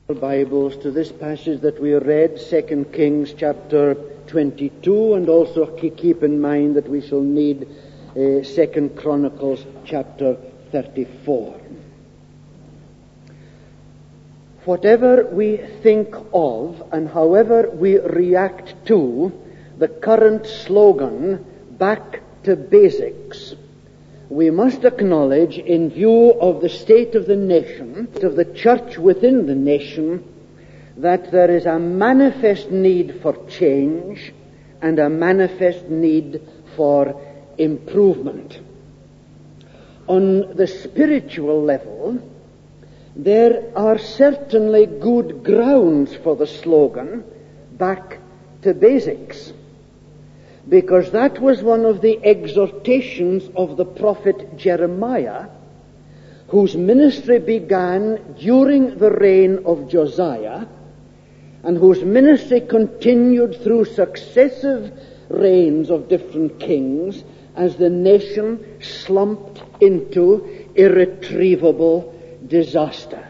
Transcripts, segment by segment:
Bibles to this passage that we read, 2 Kings chapter 22, and also keep in mind that we shall need 2 Chronicles chapter 34. Whatever we think of and however we react to the current slogan, "Back to Basics," we must acknowledge, in view of the state of the nation, of the church within the nation, that there is a manifest need for change and a manifest need for improvement. On the spiritual level, there are certainly good grounds for the slogan, "Back to Basics," because that was one of the exhortations of the prophet Jeremiah, whose ministry began during the reign of Josiah, and whose ministry continued through successive reigns of different kings as the nation slumped into irretrievable disaster.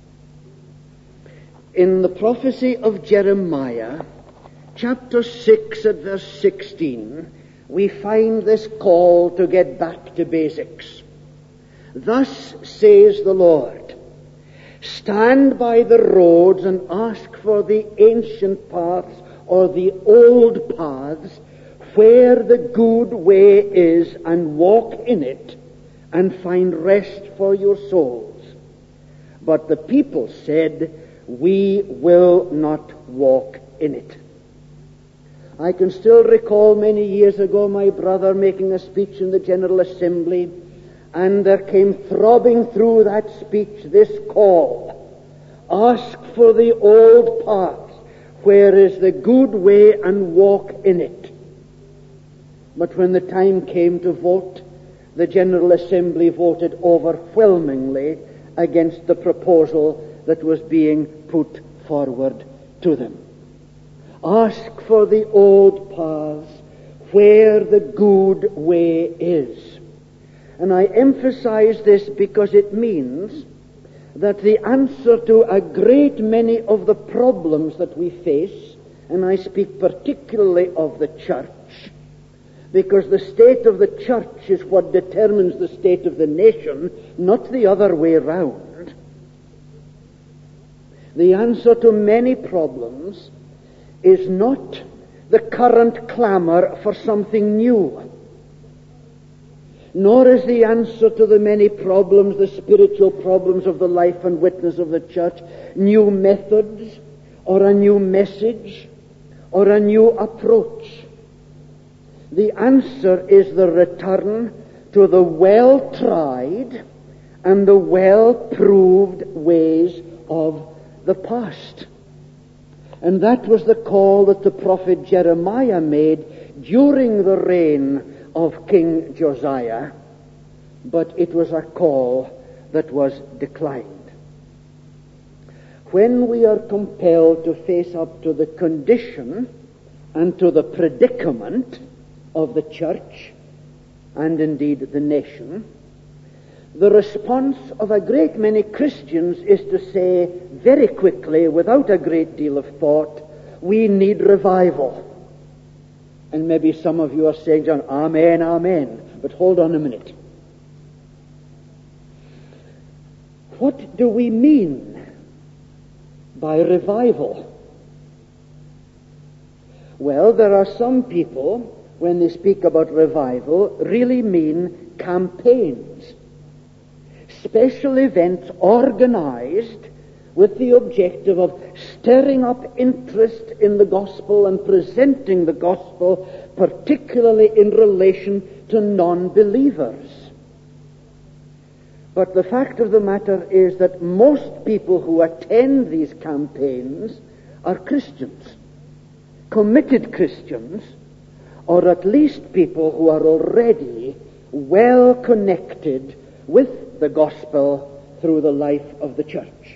In the prophecy of Jeremiah, chapter 6 at verse 16, we find this call to get back to basics. "Thus says the Lord, stand by the roads and ask for the ancient paths or the old paths where the good way is, and walk in it and find rest for your souls." But the people said, "We will not walk in it." I can still recall many years ago my brother making a speech in the General Assembly, and there came throbbing through that speech this call: "Ask for the old paths, where is the good way, and walk in it." But when the time came to vote, the General Assembly voted overwhelmingly against the proposal that was being put forward to them. Ask for the old paths where the good way is. And I emphasize this because it means that the answer to a great many of the problems that we face, and I speak particularly of the church, because the state of the church is what determines the state of the nation, not the other way round. The answer to many problems is not the current clamor for something new, nor is the answer to the many problems, the spiritual problems of the life and witness of the church, new methods or a new message or a new approach. The answer is the return to the well-tried and the well-proved ways of the past. And that was the call that the prophet Jeremiah made during the reign of King Josiah, but it was a call that was declined. When we are compelled to face up to the condition and to the predicament of the church, and indeed the nation, the response of a great many Christians is to say very quickly, without a great deal of thought, "We need revival." And maybe some of you are saying, "John, amen, amen." But hold on a minute. What do we mean by revival? Well, there are some people, when they speak about revival, really mean campaigns, special events organized with the objective of stirring up interest in the gospel and presenting the gospel, particularly in relation to non-believers. But the fact of the matter is that most people who attend these campaigns are Christians, committed Christians, or at least people who are already well connected with the gospel through the life of the church.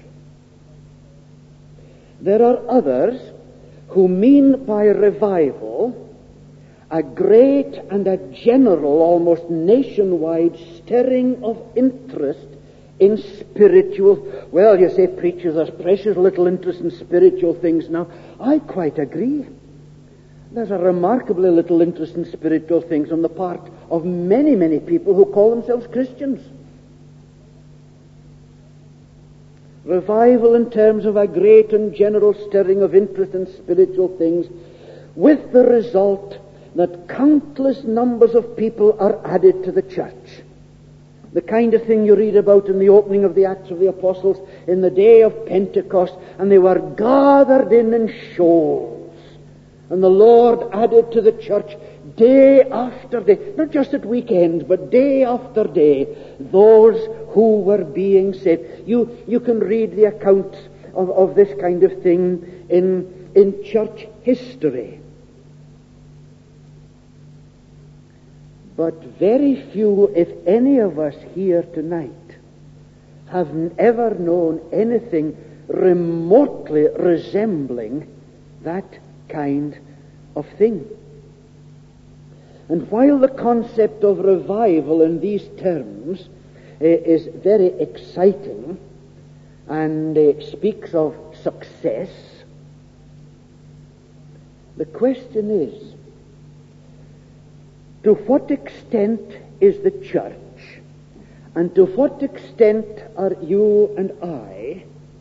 There are others who mean by revival a great and a general, almost nationwide stirring of interest in spiritual. Well, you say, preacher, there's precious little interest in spiritual things now. I quite agree. There's a remarkably little interest in spiritual things on the part of many, many people who call themselves Christians. Revival in terms of a great and general stirring of interest in spiritual things, with the result that countless numbers of people are added to the church. The kind of thing you read about in the opening of the Acts of the Apostles in the day of Pentecost, and they were gathered in shoals. And the Lord added to the church day after day, not just at weekends, but day after day, those who were being saved. You can read the accounts of this kind of thing in church history. But very few, if any of us here tonight, have ever known anything remotely resembling that kind of thing. And while the concept of revival in these terms is very exciting and speaks of success, the question is, to what extent is the church, and to what extent are you and I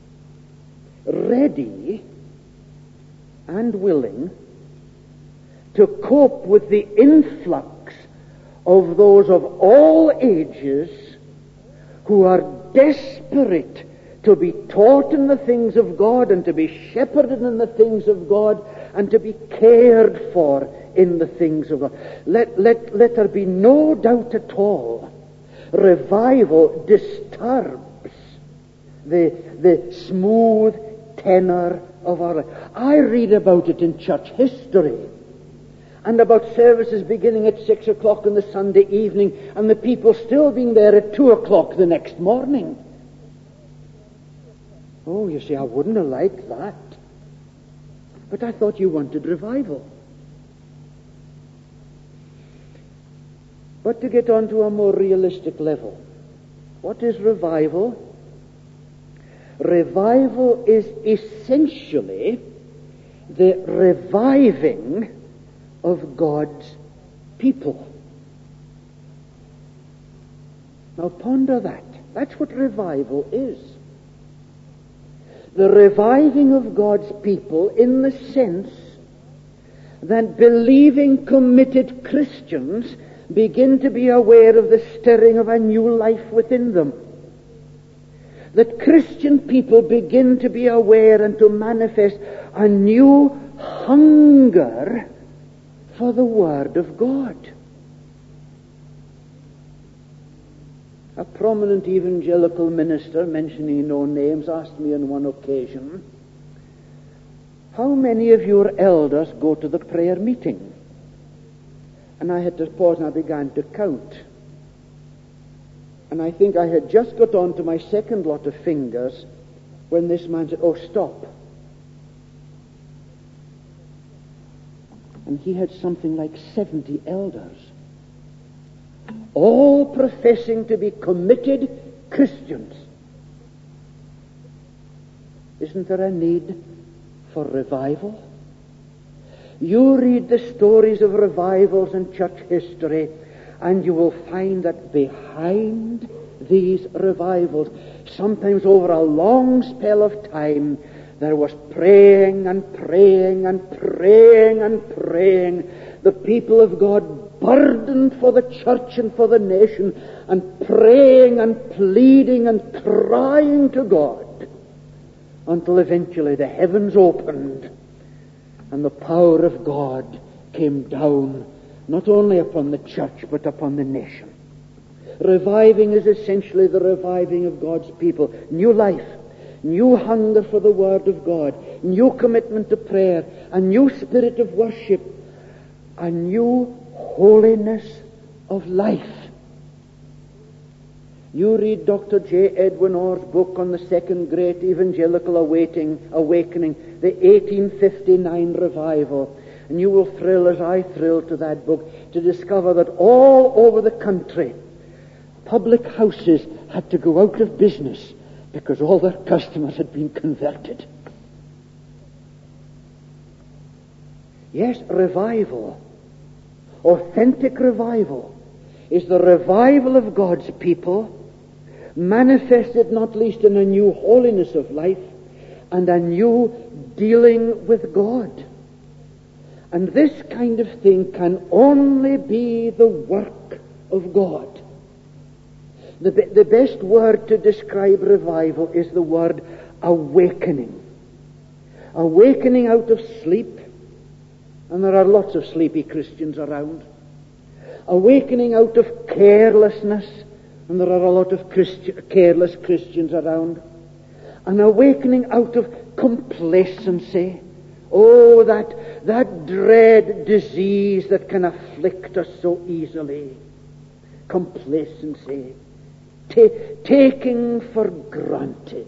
ready and willing to cope with the influx of those of all ages who are desperate to be taught in the things of God and to be shepherded in the things of God and to be cared for in the things of God? Let there be no doubt at all. Revival disturbs the smooth tenor of our life. I read about it in church history, and about services beginning at 6 o'clock on the Sunday evening, and the people still being there at 2 o'clock the next morning. Oh, you see, I wouldn't have liked that. But I thought you wanted revival. But to get on to a more realistic level, what is revival? Revival is essentially the reviving of God's people. Now ponder that. That's what revival is. The reviving of God's people in the sense that believing, committed Christians begin to be aware of the stirring of a new life within them. That Christian people begin to be aware and to manifest a new hunger for the Word of God. A prominent evangelical minister, mentioning no names, asked me on one occasion, "How many of your elders go to the prayer meeting?" And I had to pause and I began to count. And I think I had just got on to my second lot of fingers when this man said, "Oh, stop." And he had something like 70 elders, all professing to be committed Christians. Isn't there a need for revival? You read the stories of revivals in church history, and you will find that behind these revivals, sometimes over a long spell of time, there was praying and praying and praying and praying. The people of God burdened for the church and for the nation, and praying and pleading and crying to God, until eventually the heavens opened and the power of God came down, not only upon the church but upon the nation. Reviving is essentially the reviving of God's people. New life, new hunger for the Word of God, new commitment to prayer, a new spirit of worship, a new holiness of life. You read Dr. J. Edwin Orr's book on the second great evangelical awakening, the 1859 revival, and you will thrill as I thrill to that book to discover that all over the country public houses had to go out of business because all their customers had been converted. Yes, revival, authentic revival, is the revival of God's people, manifested not least in a new holiness of life and a new dealing with God. And this kind of thing can only be the work of God. The best word to describe revival is the word awakening. Awakening out of sleep, and there are lots of sleepy Christians around. Awakening out of carelessness, and there are a lot of careless Christians around. An awakening out of complacency. Oh, that dread disease that can afflict us so easily. Complacency. Taking for granted.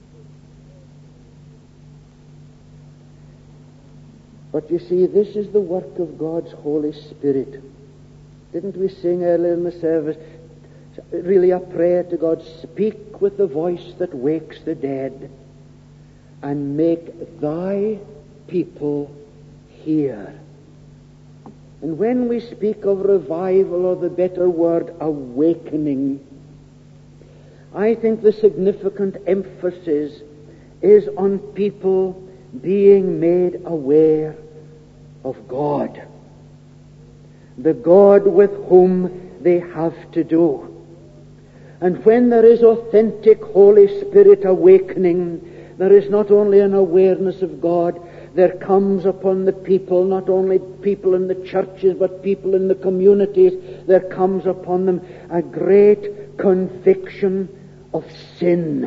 But you see, this is the work of God's Holy Spirit. Didn't we sing earlier in the service, really a prayer to God, speak with the voice that wakes the dead and make thy people hear. And when we speak of revival, or the better word, awakening, I think the significant emphasis is on people being made aware of God. The God with whom they have to do. And when there is authentic Holy Spirit awakening, there is not only an awareness of God, there comes upon the people, not only people in the churches, but people in the communities, there comes upon them a great conviction of sin.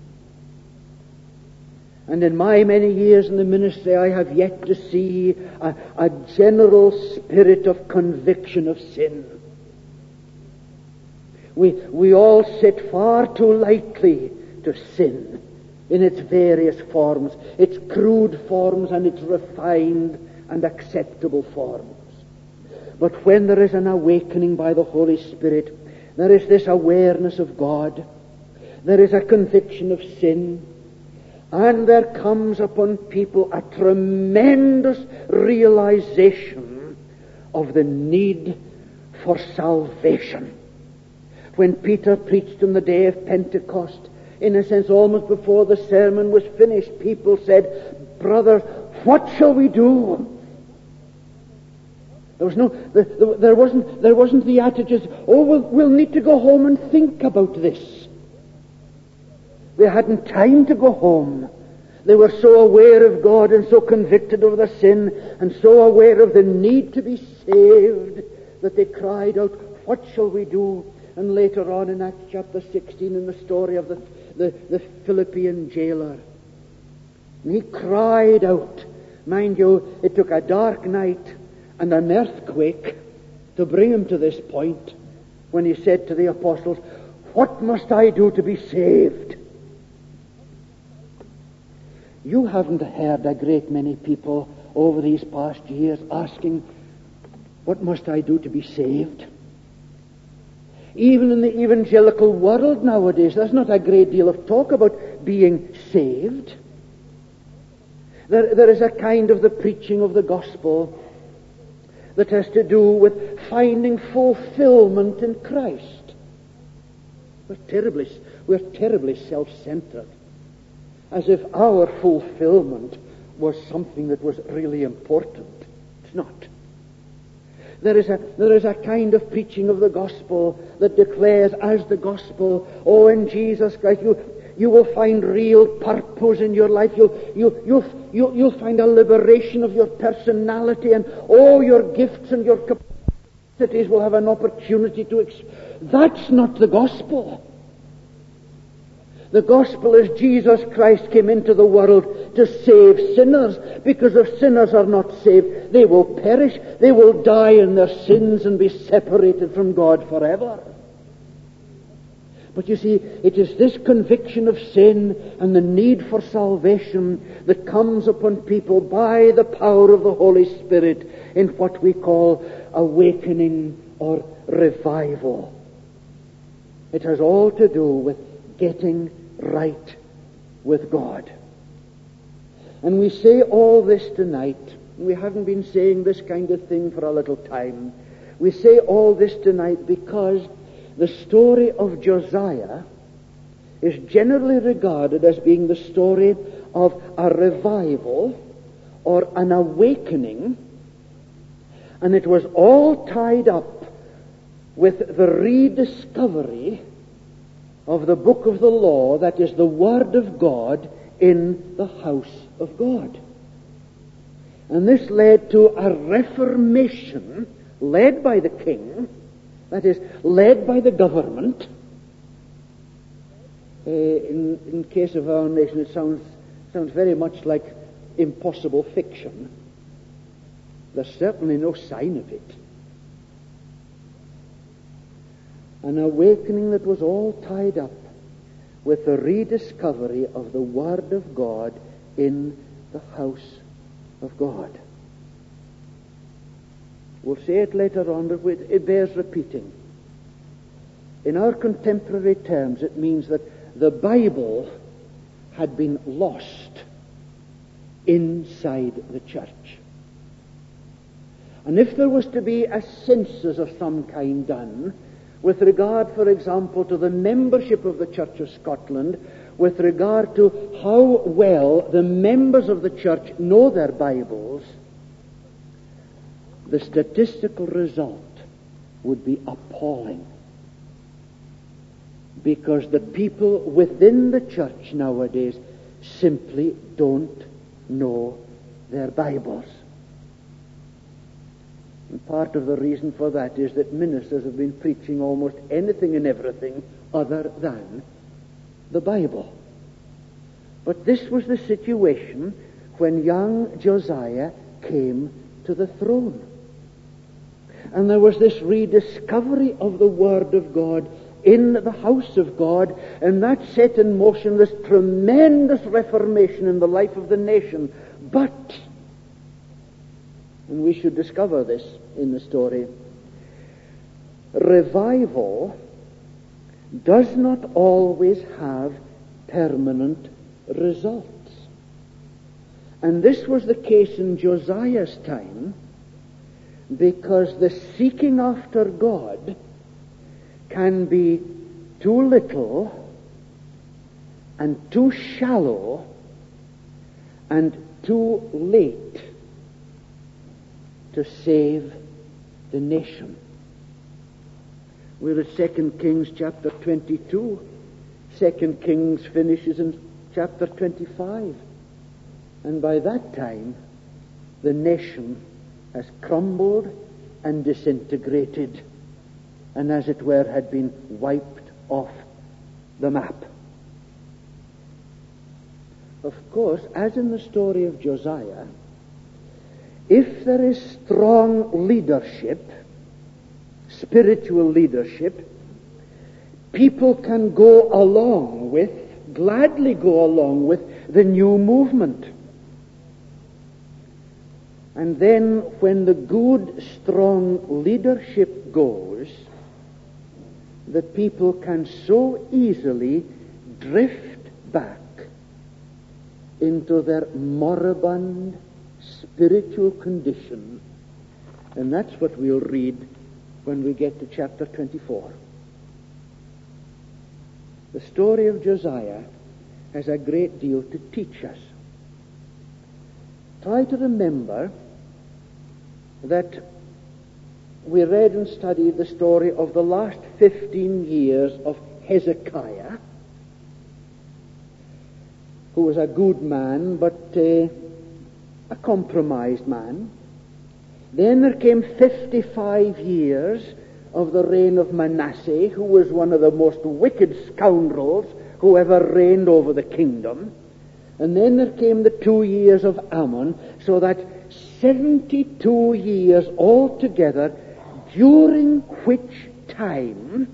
And in my many years in the ministry, I have yet to see a general spirit of conviction of sin. We all sit far too lightly to sin in its various forms, its crude forms and its refined and acceptable forms. But when there is an awakening by the Holy Spirit, there is this awareness of God, there is a conviction of sin, and there comes upon people a tremendous realization of the need for salvation. When Peter preached on the day of Pentecost, in a sense almost before the sermon was finished, people said, "Brother, what shall we do?" There wasn't the attitude, we'll need to go home and think about this. They hadn't time to go home. They were so aware of God and so convicted of their sin and so aware of the need to be saved that they cried out, "What shall we do?" And later on in Acts chapter 16, in the story of the Philippian jailer, and he cried out. Mind you, it took a dark night and an earthquake to bring him to this point when he said to the apostles, "What must I do to be saved?" You haven't heard a great many people over these past years asking, "What must I do to be saved?" Even in the evangelical world nowadays, there's not a great deal of talk about being saved. There is a kind of the preaching of the gospel that has to do with finding fulfillment in Christ. We're terribly self-centered, as if our fulfillment was something that was really important. It's not. There is a kind of preaching of the gospel that declares as the gospel, in Jesus Christ, you will find real purpose in your life. You'll find a liberation of your personality, and all your gifts and your capacities will have an opportunity to. That's not the gospel. The gospel is Jesus Christ came into the world to save sinners, because if sinners are not saved, they will perish. They will die in their sins and be separated from God forever. But you see, it is this conviction of sin and the need for salvation that comes upon people by the power of the Holy Spirit in what we call awakening or revival. It has all to do with getting right with God. And we say all this tonight. We haven't been saying this kind of thing for a little time. We say all this tonight because the story of Josiah is generally regarded as being the story of a revival or an awakening, and it was all tied up with the rediscovery of the book of the law, that is the Word of God, in the house of God. And this led to a reformation led by the king, that is, led by the government. In case of our nation, it sounds very much like impossible fiction. There's certainly no sign of it. An awakening that was all tied up with the rediscovery of the Word of God in the house of God. We'll say it later on, but it bears repeating. In our contemporary terms, it means that the Bible had been lost inside the church. And if there was to be a census of some kind done, with regard, for example, to the membership of the Church of Scotland, with regard to how well the members of the church know their Bibles, the statistical result would be appalling. Because the people within the church nowadays simply don't know their Bibles. And part of the reason for that is that ministers have been preaching almost anything and everything other than the Bible. But this was the situation when young Josiah came to the throne. And there was this rediscovery of the Word of God in the house of God, and that set in motion this tremendous reformation in the life of the nation. But, and we should discover this in the story, revival does not always have permanent results. And this was the case in Josiah's time, because the seeking after God can be too little and too shallow and too late to save the nation. We're at 2 Kings chapter 22. 2 Kings finishes in chapter 25. And by that time, the nation has crumbled and disintegrated, and as it were had been wiped off the map. Of course, as in the story of Josiah, if there is strong leadership, spiritual leadership, people can gladly go along with the new movement. And then when the good, strong leadership goes, the people can so easily drift back into their moribund spiritual condition. And that's what we'll read when we get to chapter 24. The story of Josiah has a great deal to teach us. Try to remember that we read and studied the story of the last 15 years of Hezekiah, who was a good man, but a compromised man. Then there came 55 years of the reign of Manasseh, who was one of the most wicked scoundrels who ever reigned over the kingdom. And then there came the 2 years of Ammon, so that 72 years altogether, during which time,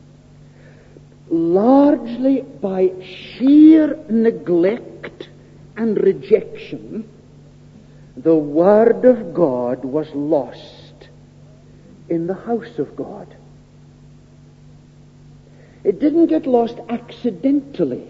largely by sheer neglect and rejection, the Word of God was lost in the house of God. It didn't get lost accidentally.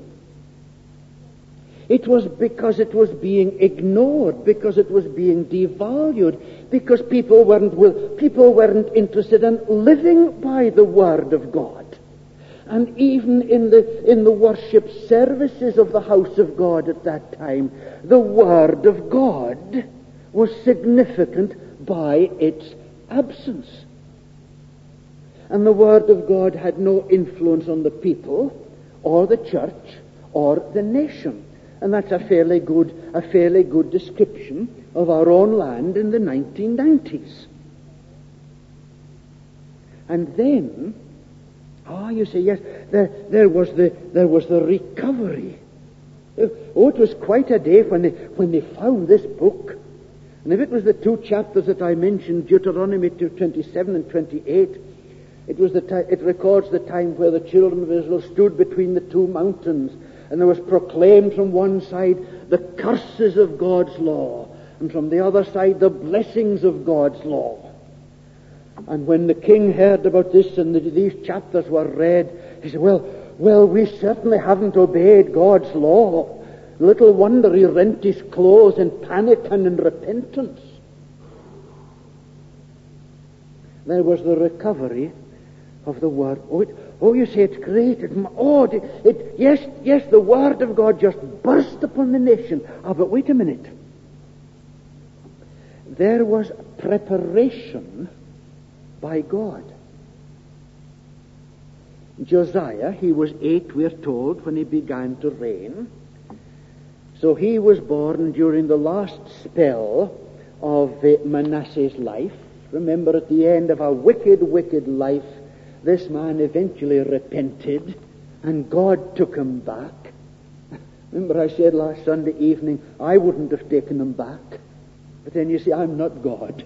It was because it was being ignored, because it was being devalued, because people weren't interested in living by the Word of God. And even in the worship services of the house of God at that time, the Word of God was significant by its absence. And the Word of God had no influence on the people, or the church, or the nation. And that's a fairly good description of our own land in the 1990s. And then, you say, yes, there was the recovery. Oh, it was quite a day when they found this book. And if it was the two chapters that I mentioned, Deuteronomy 27 and 28, it records the time where the children of Israel stood between the two mountains, and there was proclaimed from one side the curses of God's law, and from the other side the blessings of God's law. And when the king heard about this and these chapters were read, he said, well, we certainly haven't obeyed God's law. Little wonder he rent his clothes in panic and in repentance. There was the recovery of the Word. You say it's great. Yes, the Word of God just burst upon the nation. But wait a minute. There was preparation by God. Josiah, he was 8, we're told, when he began to reign. So he was born during the last spell of Manasseh's life. Remember, at the end of a wicked life, this man eventually repented, and God took him back. Remember I said last Sunday evening, I wouldn't have taken him back. But then you see, I'm not God.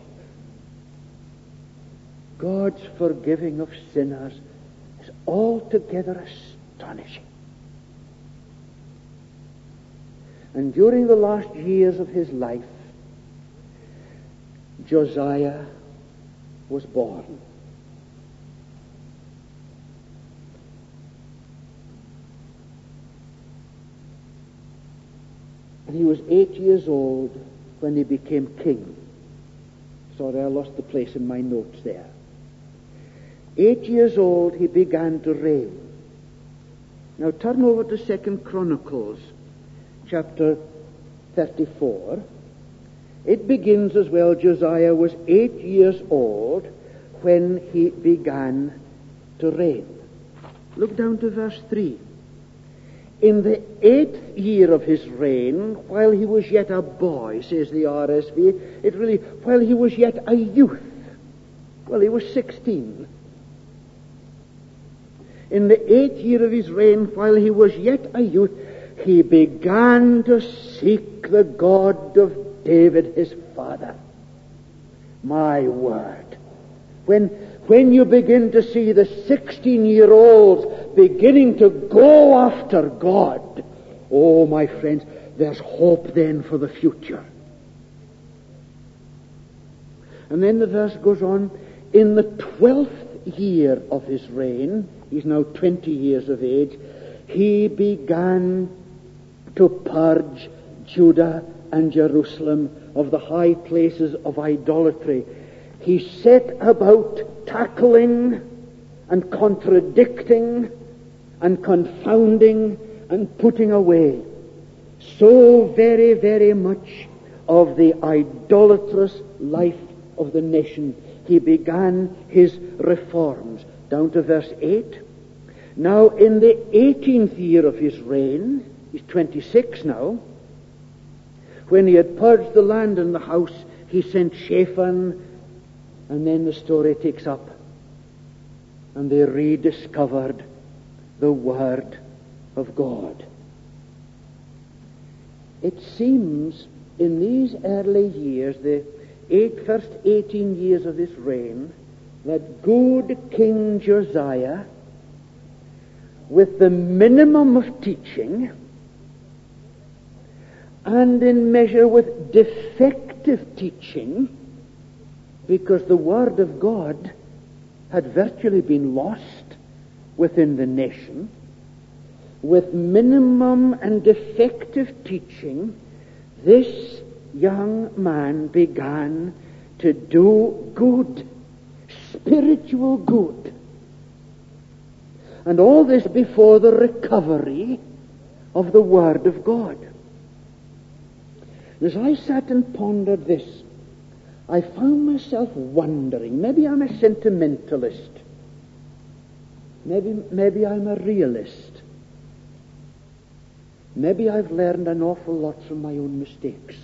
God's forgiving of sinners is altogether astonishing. And during the last years of his life, Josiah was born. And he was 8 years old when he became king. Sorry, I lost the place in my notes there. 8 years old, he began to reign. Now turn over to 2 Chronicles, chapter 34. It begins as well, Josiah was 8 years old when he began to reign. Look down to verse 3. In the 8th year of his reign, while he was yet a boy, says the RSV, while he was yet a youth. Well, he was 16. In the 8th year of his reign, while he was yet a youth, he began to seek the God of David his father. My word. When you begin to see the 16-year-olds beginning to go after God, oh, my friends, there's hope then for the future. And then the verse goes on, in the 12th year of his reign, he's now 20 years of age, he began to purge Judah and Jerusalem of the high places of idolatry. He set about tackling and contradicting and confounding and putting away so very, very much of the idolatrous life of the nation. He began his reforms. Down to verse 8. Now in the 18th year of his reign, he's 26 now, when he had purged the land and the house, he sent Shaphan, and then the story takes up, and they rediscovered the Word of God. It seems in these early years, the first 18 years of his reign, that good King Josiah, with the minimum of teaching, and in measure with defective teaching, because the Word of God had virtually been lost within the nation, with minimum and defective teaching, this young man began to do good, spiritual good. And all this before the recovery of the Word of God. As I sat and pondered this, I found myself wondering, maybe I'm a sentimentalist, maybe I'm a realist, maybe I've learned an awful lot from my own mistakes.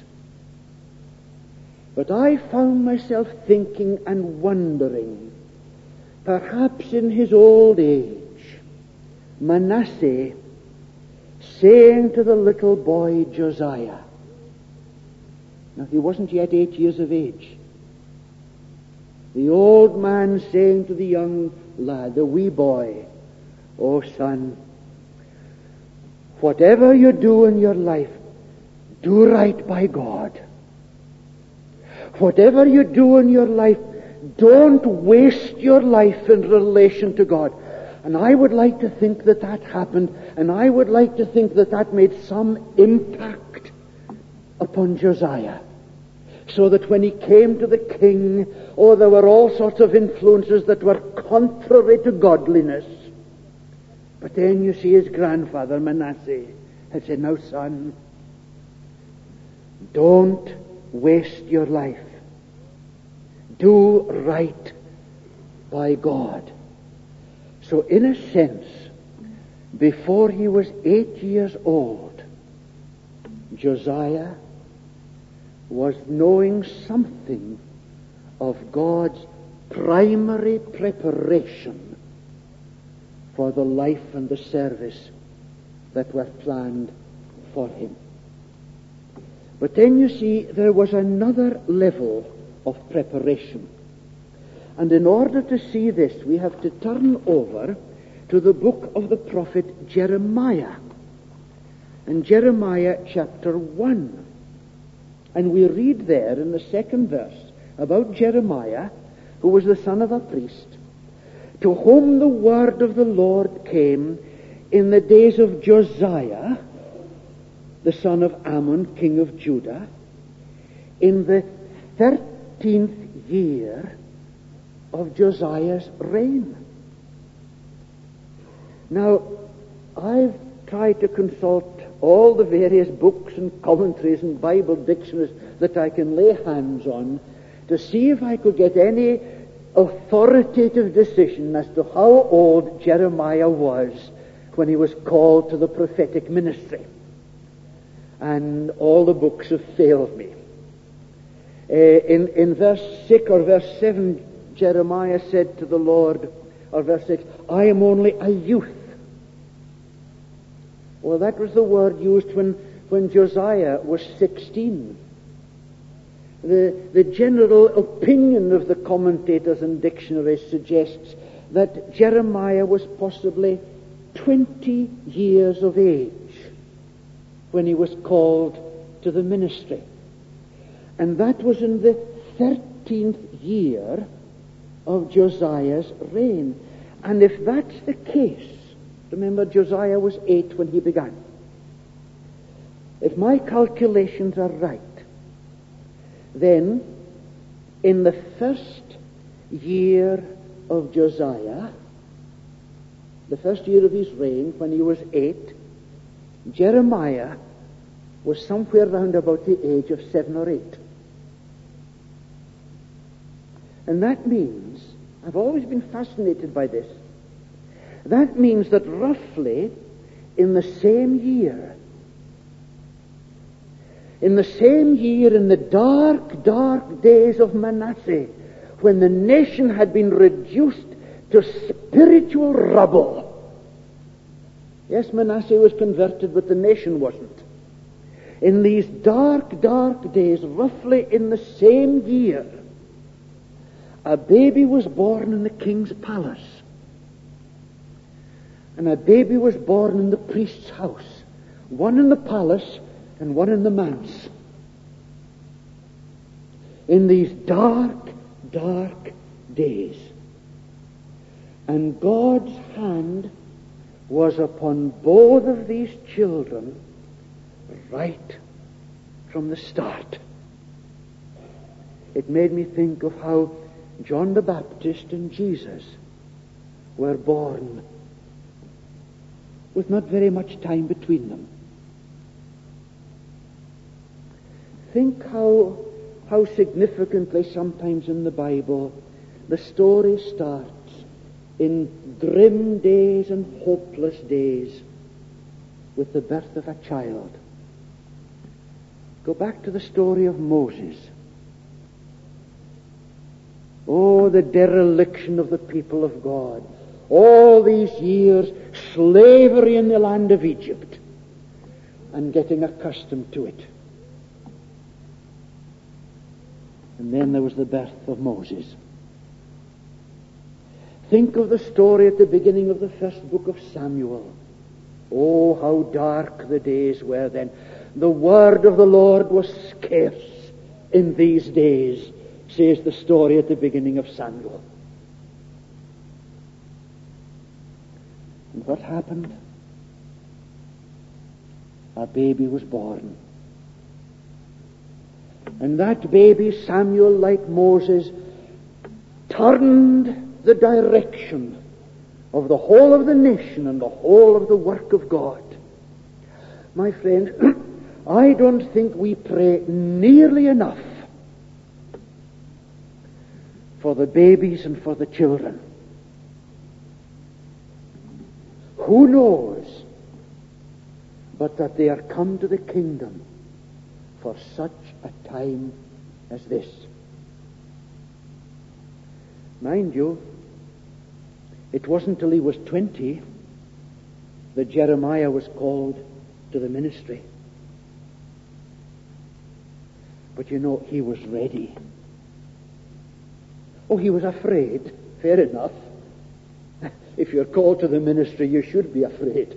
But I found myself thinking and wondering, perhaps in his old age, Manasseh saying to the little boy Josiah, now he wasn't yet 8 years of age, the old man saying to the young lad, the wee boy, "Oh son, whatever you do in your life, do right by God. Whatever you do in your life, don't waste your life in relation to God." And I would like to think that that happened, and I would like to think that that made some impact upon Josiah. So that when he came to the king, there were all sorts of influences that were contrary to godliness. But then you see his grandfather, Manasseh, had said, "Now son, don't waste your life. Do right by God." So in a sense, before he was 8 years old, Josiah was knowing something of God's primary preparation for the life and the service that were planned for him. But then you see, there was another level of preparation. And in order to see this, we have to turn over to the book of the prophet Jeremiah. And Jeremiah chapter 1. And we read there in the second verse about Jeremiah, who was the son of a priest, to whom the word of the Lord came in the days of Josiah, the son of Ammon, king of Judah, in the 13th year of Josiah's reign. Now, I've tried to consult all the various books and commentaries and Bible dictionaries that I can lay hands on to see if I could get any authoritative decision as to how old Jeremiah was when he was called to the prophetic ministry. And all the books have failed me. In verse 6 or verse 7, Jeremiah said to the Lord, or verse 6, "I am only a youth." Well, that was the word used when Josiah was 16. The general opinion of the commentators and dictionaries suggests that Jeremiah was possibly 20 years of age when he was called to the ministry. And that was in the 13th year of Josiah's reign. And if that's the case, remember Josiah was 8 when he began. If my calculations are right, then in the first year of Josiah, the first year of his reign, when he was 8, Jeremiah was somewhere round about the age of 7 or 8. And that means, I've always been fascinated by this, that means that roughly in the same year, in the dark, dark days of Manasseh, when the nation had been reduced to spiritual rubble. Yes, Manasseh was converted, but the nation wasn't. In these dark, dark days, roughly in the same year, a baby was born in the king's palace. And a baby was born in the priest's house. One in the palace and one in the manse. In these dark, dark days. And God's hand was upon both of these children right from the start. It made me think of how John the Baptist and Jesus were born with not very much time between them. Think how significantly sometimes in the Bible the story starts in grim days and hopeless days with the birth of a child. Go back to the story of Moses. Oh, the dereliction of the people of God. All these years, slavery in the land of Egypt, and getting accustomed to it. And then there was the birth of Moses. Think of the story at the beginning of the first book of Samuel. Oh, how dark the days were then. The word of the Lord was scarce in these days, says the story at the beginning of Samuel. And what happened? A baby was born. And that baby, Samuel, like Moses, turned the direction of the whole of the nation and the whole of the work of God. My friends, I don't think we pray nearly enough for the babies and for the children. Who knows but that they are come to the kingdom for such a time as this? Mind you, it wasn't till he was 20 that Jeremiah was called to the ministry. But you know, he was ready. Oh, he was afraid. Fair enough. If you're called to the ministry, you should be afraid.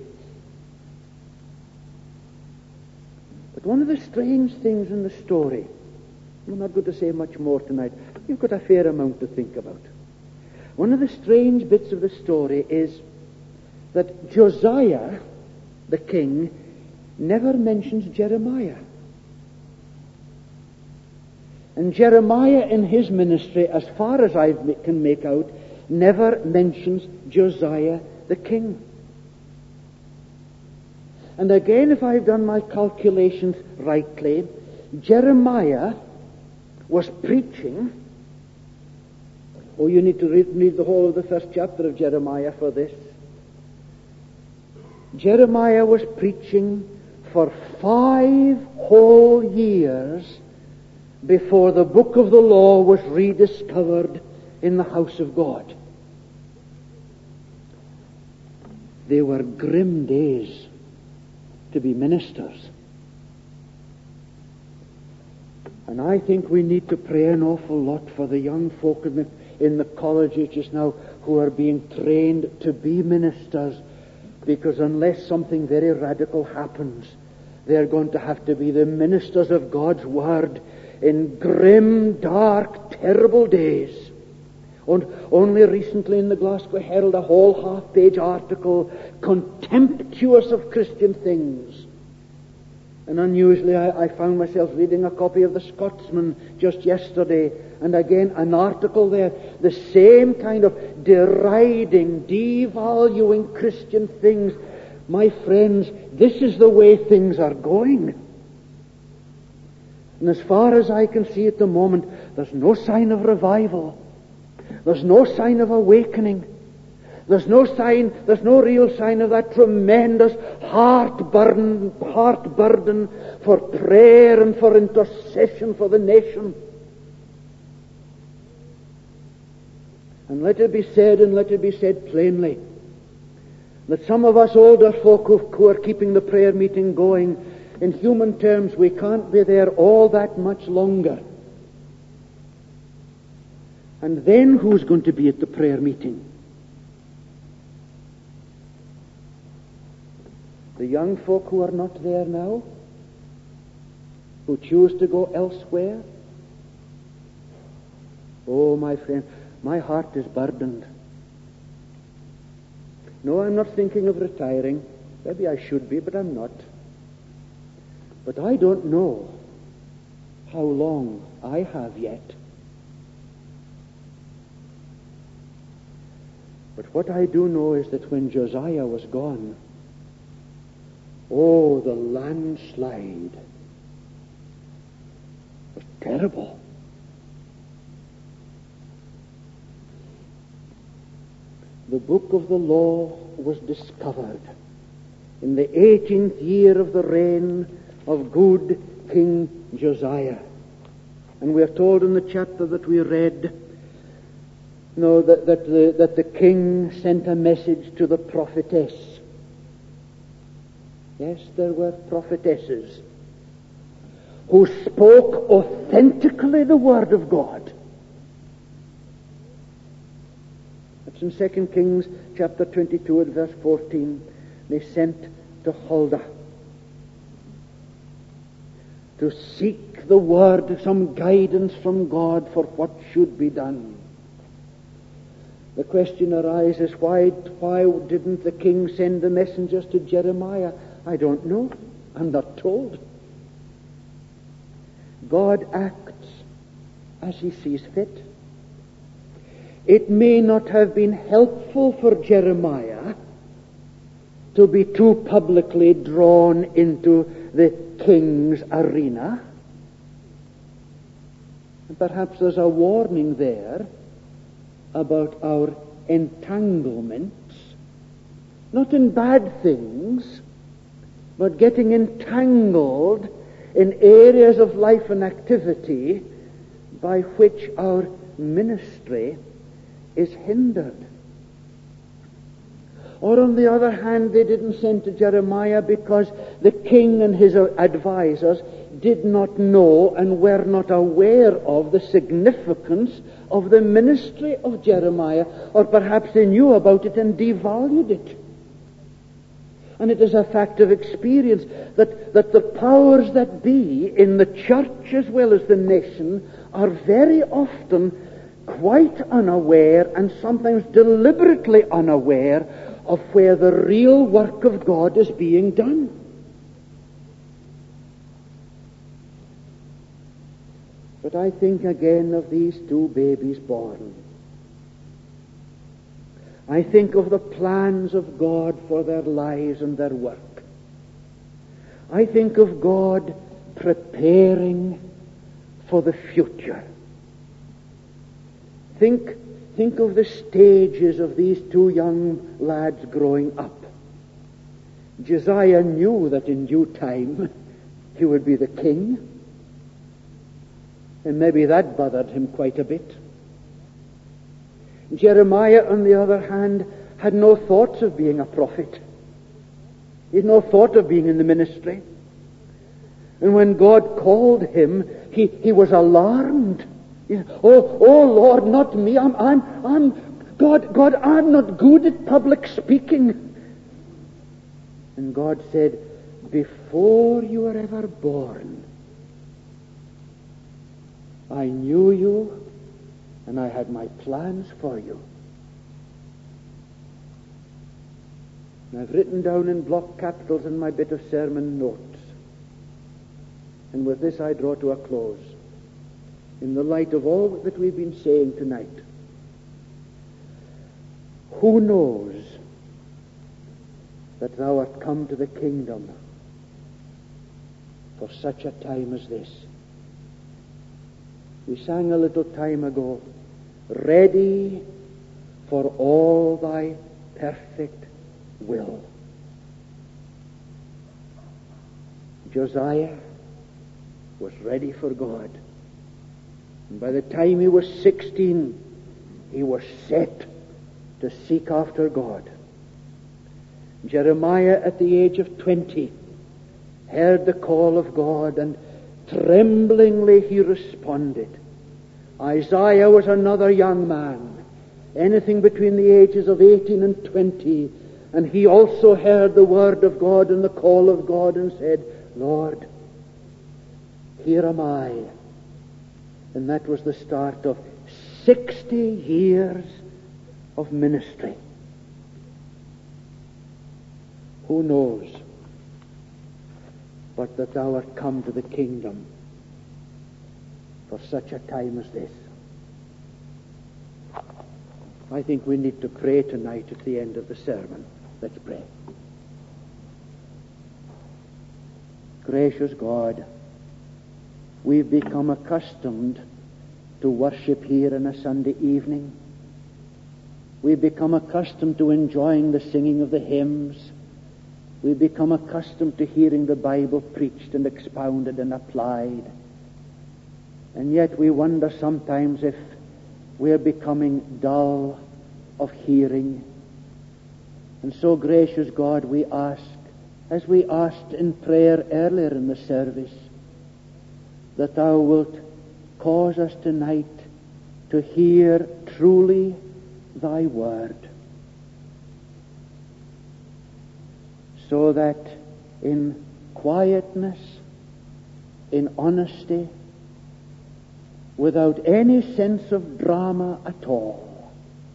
But one of the strange things in the story, I'm not going to say much more tonight. You've got a fair amount to think about. One of the strange bits of the story is that Josiah, the king, never mentions Jeremiah. And Jeremiah in his ministry, as far as I can make out, never mentions Josiah the king. And again, if I've done my calculations rightly, Jeremiah was preaching. Oh, you need to read the whole of the first chapter of Jeremiah for this. Jeremiah was preaching for 5 whole years before the book of the law was rediscovered in the house of God. They were grim days to be ministers. And I think we need to pray an awful lot for the young folk in the colleges just now who are being trained to be ministers, because unless something very radical happens, they're going to have to be the ministers of God's Word in grim, dark, terrible days. And only recently in the Glasgow Herald, a whole half-page article contemptuous of Christian things. And unusually, I found myself reading a copy of the Scotsman just yesterday, and again an article there, the same kind of deriding, devaluing Christian things. My friends, this is the way things are going. And as far as I can see at the moment, there's no sign of revival. There's no sign of awakening. There's no real sign of that tremendous heart burden for prayer and for intercession for the nation. And let it be said plainly, that some of us older folk who are keeping the prayer meeting going, in human terms, we can't be there all that much longer. And then who's going to be at the prayer meeting? The young folk who are not there now, who choose to go elsewhere. Oh, my friend, my heart is burdened. No, I'm not thinking of retiring. Maybe I should be, but I'm not. But I don't know how long I have yet. But what I do know is that when Josiah was gone, oh, the landslide was terrible. The book of the law was discovered in the 18th year of the reign of good King Josiah. And we are told in the chapter that we read, that the king sent a message to the prophetess. Yes, there were prophetesses who spoke authentically the word of God. That's in 2 Kings chapter 22 and verse 14. They sent to Huldah to seek the word, some guidance from God for what should be done. The question arises, why didn't the king send the messengers to Jeremiah? I don't know. I'm not told. God acts as he sees fit. It may not have been helpful for Jeremiah to be too publicly drawn into the king's arena. And perhaps there's a warning there about our entanglements, not in bad things, but getting entangled in areas of life and activity by which our ministry is hindered. Or on the other hand, they didn't send to Jeremiah because the king and his advisors did not know and were not aware of the significance of the ministry of Jeremiah, or perhaps they knew about it and devalued it. And it is a fact of experience that the powers that be in the church as well as the nation are very often quite unaware and sometimes deliberately unaware of where the real work of God is being done. But I think again of these two babies born. I think of the plans of God for their lives and their work. I think of God preparing for the future. Think of the stages of these two young lads growing up. Josiah knew that in due time he would be the king. And maybe that bothered him quite a bit. Jeremiah, on the other hand, had no thoughts of being a prophet. He had no thought of being in the ministry. And when God called him, he was alarmed. Oh Lord, not me. I'm God, I'm not good at public speaking. And God said, before you were ever born, I knew you, and I had my plans for you. And I've written down in block capitals in my bit of sermon notes. And with this I draw to a close. In the light of all that we've been saying tonight, who knows that thou art come to the kingdom for such a time as this? We sang a little time ago, ready for all thy perfect will. Josiah was ready for God. And by the time he was 16, he was set to seek after God. Jeremiah, at the age of 20, heard the call of God, and tremblingly he responded. Isaiah was another young man, anything between the ages of 18 and 20, and he also heard the word of God and the call of God and said, Lord, here am I. And that was the start of 60 years of ministry. Who knows but that thou art come to the kingdom for such a time as this? I think we need to pray tonight at the end of the sermon. Let's pray. Gracious God, we've become accustomed to worship here on a Sunday evening. We've become accustomed to enjoying the singing of the hymns. We've become accustomed to hearing the Bible preached and expounded and applied. And yet we wonder sometimes if we're becoming dull of hearing. And so, gracious God, we ask, as we asked in prayer earlier in the service, that thou wilt cause us tonight to hear truly thy word, so that in quietness, in honesty, without any sense of drama at all,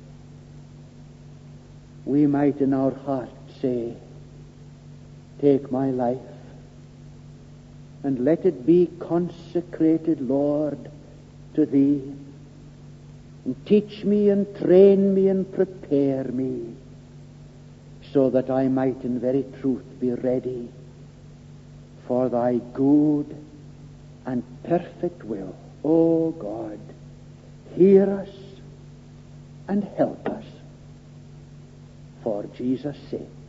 we might in our heart say, take my life and let it be consecrated, Lord, to thee, and teach me and train me and prepare me, so that I might in very truth be ready for thy good and perfect will. O God, hear us and help us for Jesus' sake.